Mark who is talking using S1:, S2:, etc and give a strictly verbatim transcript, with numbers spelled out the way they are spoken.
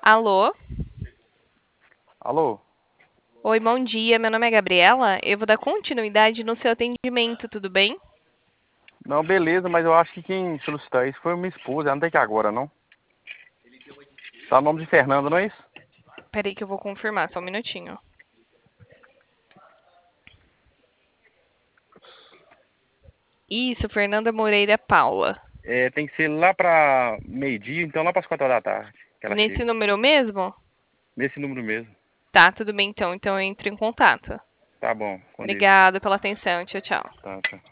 S1: Alô?
S2: Alô?
S1: Oi, bom dia. Meu nome é Gabriela. Eu vou dar continuidade no seu atendimento, tudo bem?
S2: Não, beleza, mas eu acho que quem solicitou isso foi minha esposa, ela não tem que ir agora, não. Tá o nome de Fernanda, não é isso?
S1: Peraí que eu vou confirmar, só um minutinho. Isso, Fernanda Moreira Paula.
S2: É, tem que ser lá pra meio-dia, então lá pras quatro horas da tarde que ela
S1: Nesse
S2: chega.
S1: número mesmo?
S2: Nesse número mesmo.
S1: Tá, tudo bem então. Então eu entro em contato.
S2: Tá bom, com Deus.
S1: Obrigada pela atenção. Tchau, tchau.
S2: Tá, tá.